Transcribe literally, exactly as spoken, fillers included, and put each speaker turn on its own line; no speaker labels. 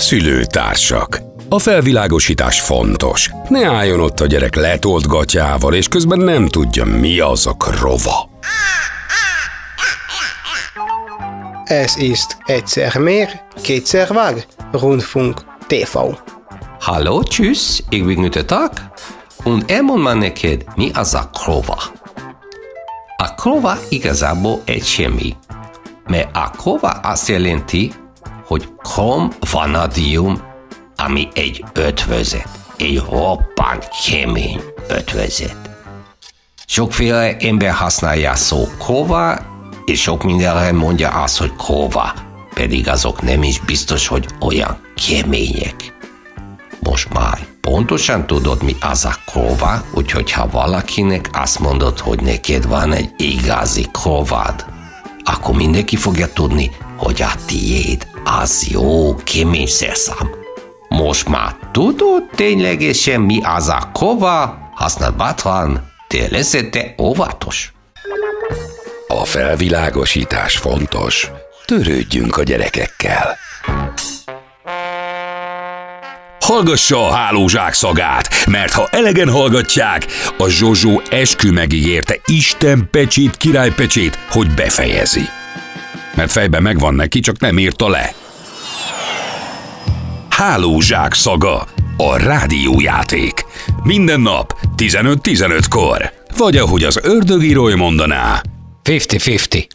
Szülőtársak. A felvilágosítás fontos. Ne álljon ott a gyerek letolt gatyával, és közben nem tudja, mi az a krova.
Ez ist egyszer mehr, kétszer vág, Rundfunk té vé.
Hallo, tschüss, ich bin Güte Tag, und elmond már neked, mi az a krova. A krova igazából egy semmi, mert a krova azt jelenti, hogy krom vanádium, ami egy ötvözet, egy roppant kemény ötvözet. Sokféle ember használja a szó krova, és sok mindenre mondja azt, hogy krova, pedig azok nem is biztos, hogy olyan kemények. Most már pontosan tudod, mi az a krova, úgyhogy ha valakinek azt mondod, hogy neked van egy igazi krovád, akkor mindenki fogja tudni, hogy a tiéd az jó kemény szerszám. Most már tudod ténylegesen, mi az a krova, használd bátran, de leszel te óvatos.
A felvilágosítás fontos. Törődjünk a gyerekekkel. Hallgassa a hálózsák szagát, mert ha elegen hallgatják, a Zsozsó eskü megígérte Isten pecsét, királypecsét, hogy befejezi. Mert fejben megvan neki, csak nem írta le. Hálózsák szaga, a rádiójáték. Minden nap tizenöt tizenötkor. Vagy ahogy az ördögi Roy mondaná,
fifty fifty.